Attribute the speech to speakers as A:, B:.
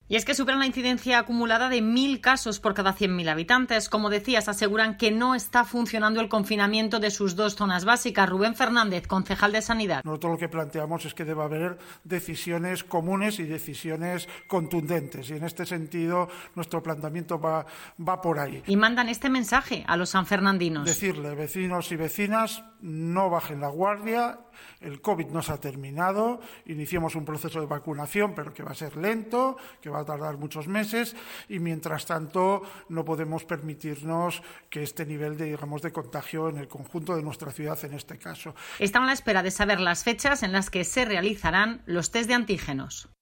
A: Y es que superan la incidencia acumulada de 1.000 casos por cada 100.000 habitantes. Como decías, aseguran que no está funcionando el confinamiento de sus dos zonas básicas. Rubén Fernández, concejal de Sanidad.
B: Nosotros lo que planteamos es que debe haber decisiones comunes y decisiones contundentes. Y en este sentido, nuestro planteamiento va por ahí.
A: Y mandan este mensaje a los sanfernandinos.
B: Decirle, vecinos y vecinas, no bajen la guardia. El COVID no se ha terminado, iniciamos un proceso de vacunación, pero que va a ser lento, que va a tardar muchos meses y mientras tanto no podemos permitirnos que este nivel de contagio en el conjunto de nuestra ciudad en este caso.
A: Están a la espera de saber las fechas en las que se realizarán los test de antígenos.